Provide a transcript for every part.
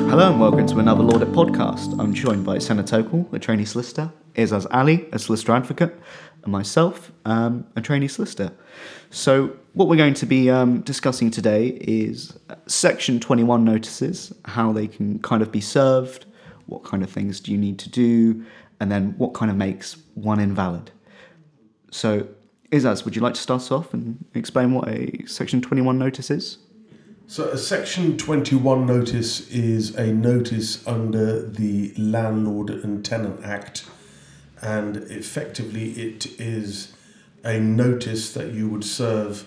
Hello and welcome to another Laudit podcast. I'm joined by Senna Tokal, a trainee solicitor, Izaz Ali, a solicitor advocate, and myself, a trainee solicitor. So what we're going to be discussing today is Section 21 notices, how they can kind of be served, what kind of things do you need to do, and then what kind of makes one invalid. So Izaz, would you like to start us off and explain what a Section 21 notice is? So a Section 21 notice is a notice under the Landlord and Tenant Act, and effectively it is a notice that you would serve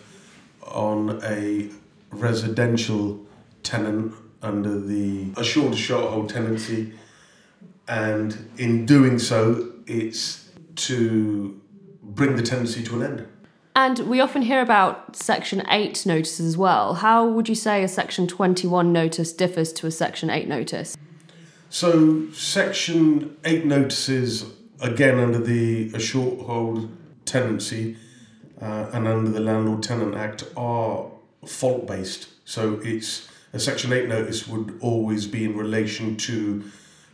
on a residential tenant under the assured short-hold tenancy, and in doing so it's to bring the tenancy to an end. And we often hear about Section 8 notices as well. How would you say a Section 21 notice differs to a Section 8 notice? So Section 8 notices, again under the short hold tenancy and under the Landlord Tenant Act, are fault based. So it's a Section 8 notice would always be in relation to,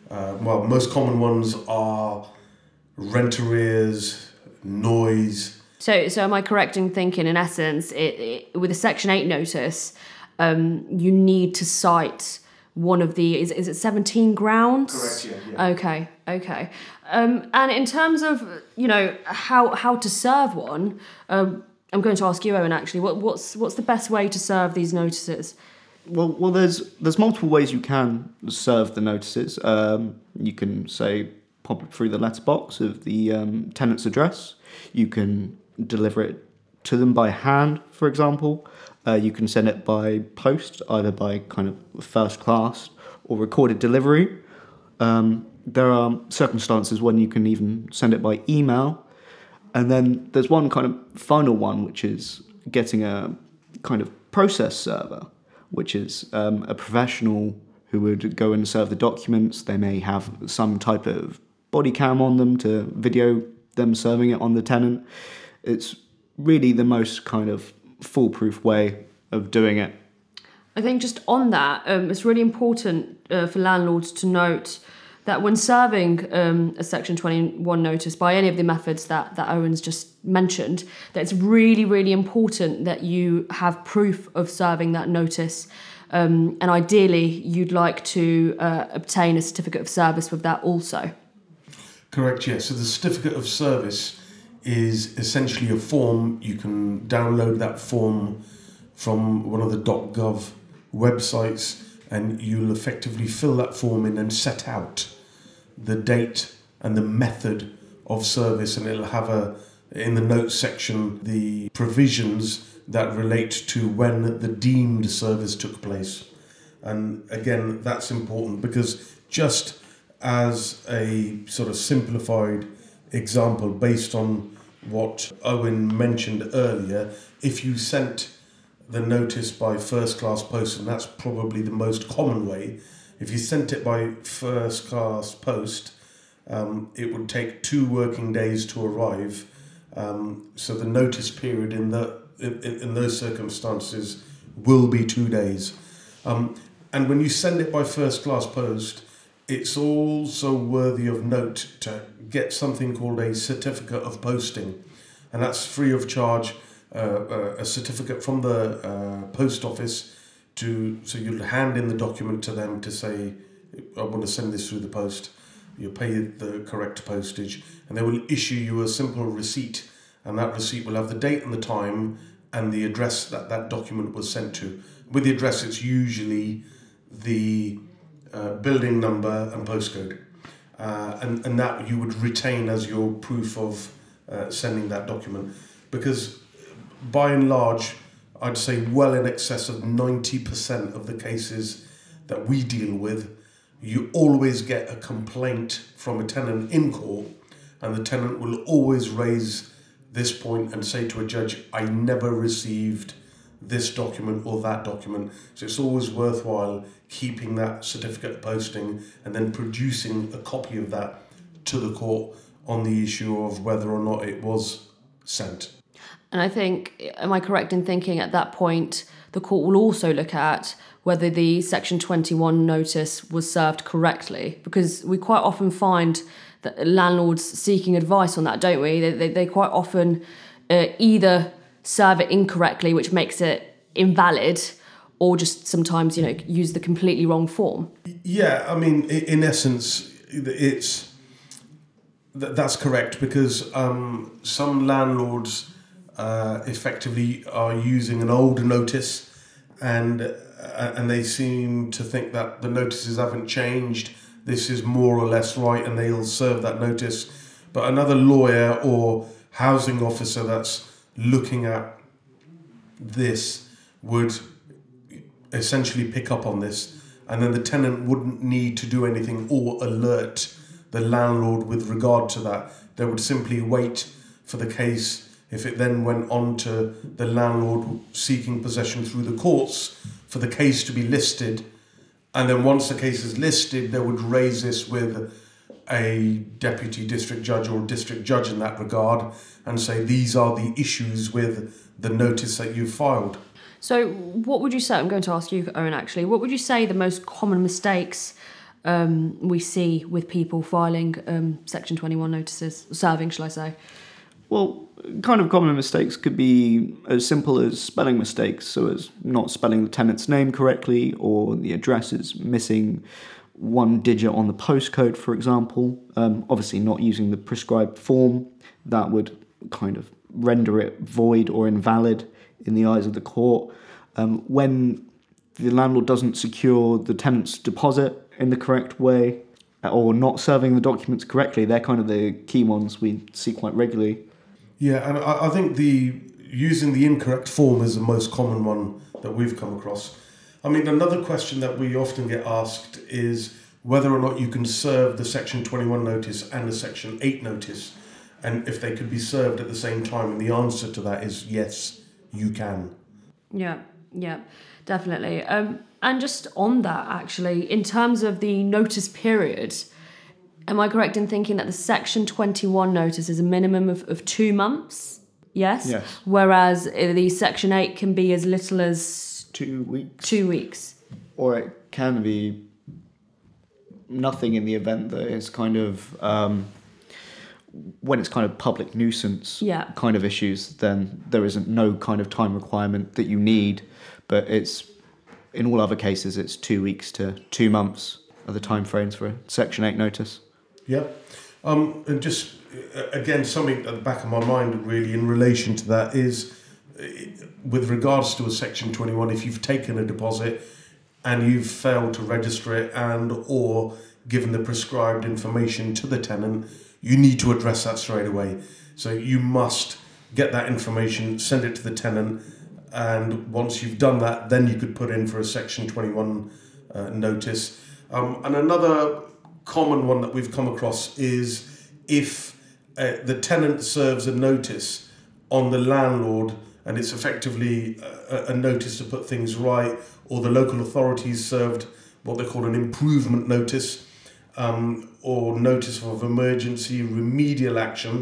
most common ones are rent arrears, noise. So am I correct in thinking, in essence, with a Section 8 notice, you need to cite one of the, is it 17 grounds? Correct, yeah. Okay. And in terms of, how to serve one, I'm going to ask you, Owen, actually, what's the best way to serve these notices? Well, there's multiple ways you can serve the notices. You can, say, pop it through the letterbox of the tenant's address. You can deliver it to them by hand, for example. You can send it by post, either by kind of first class or recorded delivery. There are circumstances when you can even send it by email. And then there's one kind of final one, which is getting a kind of process server, which is a professional who would go and serve the documents. They may have some type of body cam on them to video them serving it on the tenant. It's really the most kind of foolproof way of doing it. I think just on that, it's really important for landlords to note that when serving a Section 21 notice by any of the methods that Owen's just mentioned, that it's really, really important that you have proof of serving that notice. And ideally, you'd like to obtain a certificate of service with that also. Correct, yes. So the certificate of service is essentially a form. You can download that form from one of the .gov websites, and you'll effectively fill that form in and set out the date and the method of service, and it'll have in the notes section the provisions that relate to when the deemed service took place. And again, that's important because just as a sort of simplified example based on what Owen mentioned earlier, if you sent the notice by first class post, and that's probably the most common way, if you sent it by first class post, it would take 2 working days to arrive. So the notice period in those circumstances will be 2 days. And when you send it by first class post, it's also worthy of note to get something called a certificate of posting, and that's free of charge. A certificate from the post office so you'll hand in the document to them to say, I want to send this through the post. You pay the correct postage, and they will issue you a simple receipt, and that receipt will have the date and the time and the address that document was sent to. With the address, it's usually the building number and postcode, and that you would retain as your proof of sending that document, because by and large, I'd say well in excess of 90% of the cases that we deal with, you always get a complaint from a tenant in court, and the tenant will always raise this point and say to a judge, I never received this document or that document. So it's always worthwhile keeping that certificate of posting and then producing a copy of that to the court on the issue of whether or not it was sent. And I think, am I correct in thinking at that point, the court will also look at whether the Section 21 notice was served correctly? Because we quite often find that landlords seeking advice on that, don't we? They quite often either serve it incorrectly, which makes it invalid, or just sometimes, use the completely wrong form. Yeah, I mean, in essence, that's correct, because some landlords effectively are using an older notice, and they seem to think that the notices haven't changed. This is more or less right, and they'll serve that notice. But another lawyer or housing officer that's looking at this would essentially pick up on this, and then the tenant wouldn't need to do anything or alert the landlord with regard to that. They would simply wait for the case, if it then went on to the landlord seeking possession through the courts, for the case to be listed. And then once the case is listed, they would raise this with a deputy district judge or district judge in that regard and say, these are the issues with the notice that you've filed. So what would you say, I'm going to ask you, Owen, actually, what would you say the most common mistakes we see with people filing Section 21 notices, serving, shall I say? Well, kind of common mistakes could be as simple as spelling mistakes, so as not spelling the tenant's name correctly, or the address is missing one digit on the postcode, for example. Obviously not using the prescribed form, that would kind of render it void or invalid in the eyes of the court. When the landlord doesn't secure the tenant's deposit in the correct way, or not serving the documents correctly, they're kind of the key ones we see quite regularly. Yeah, and I think using the incorrect form is the most common one that we've come across. I mean, another question that we often get asked is whether or not you can serve the Section 21 notice and the Section 8 notice, and if they could be served at the same time. And the answer to that is yes, you can. Yeah, definitely. And just on that, actually, in terms of the notice period, am I correct in thinking that the Section 21 notice is a minimum of 2 months? Yes? Yes. Whereas the Section 8 can be as little as 2 weeks. 2 weeks. Or it can be nothing in the event that it's kind of, when it's kind of public nuisance kind of issues, then there isn't no kind of time requirement that you need. But it's, in all other cases, it's 2 weeks to 2 months are the time frames for a Section 8 notice. Yeah. And just, again, something at the back of my mind really in relation to that is, with regards to a Section 21, if you've taken a deposit and you've failed to register it and or given the prescribed information to the tenant, you need to address that straight away. So you must get that information, send it to the tenant, and once you've done that, then you could put in for a Section 21 notice. And another common one that we've come across is if the tenant serves a notice on the landlord, and it's effectively a notice to put things right, or the local authorities served what they call an improvement notice, or notice of emergency remedial action,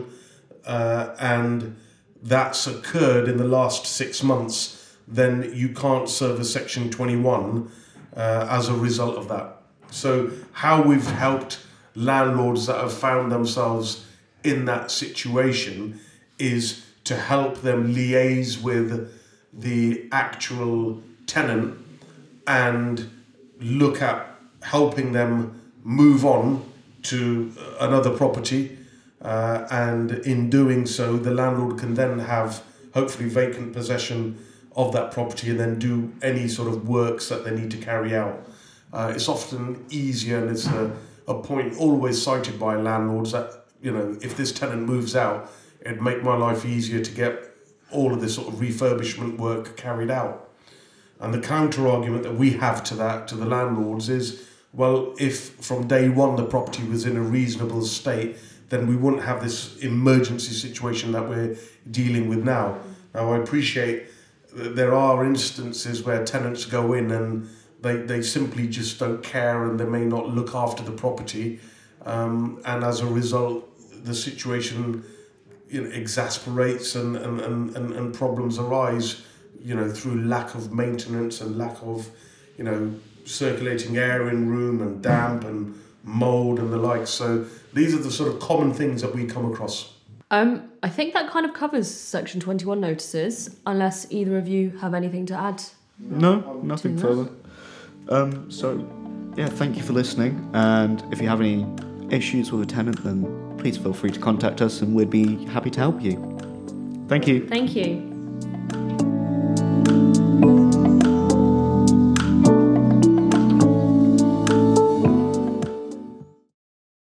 and that's occurred in the last 6 months, then you can't serve a Section 21 as a result of that. So how we've helped landlords that have found themselves in that situation is to help them liaise with the actual tenant and look at helping them move on to another property, and in doing so the landlord can then have hopefully vacant possession of that property and then do any sort of works that they need to carry out. It's often easier, and it's a point always cited by landlords that, if this tenant moves out, it'd make my life easier to get all of this sort of refurbishment work carried out. And the counter argument that we have to that, to the landlords, is, well, if from day one the property was in a reasonable state, then we wouldn't have this emergency situation that we're dealing with now. Now, I appreciate that there are instances where tenants go in and they simply just don't care, and they may not look after the property, and as a result the situation exasperates and problems arise, through lack of maintenance and lack of, circulating air in room and damp and mold and the like. So these are the sort of common things that we come across. I think that kind of covers Section 21 notices, unless either of you have anything to add. No, nothing further. Thank you for listening. And if you have any issues with a tenant, then please feel free to contact us and we'd be happy to help you. Thank you. Thank you.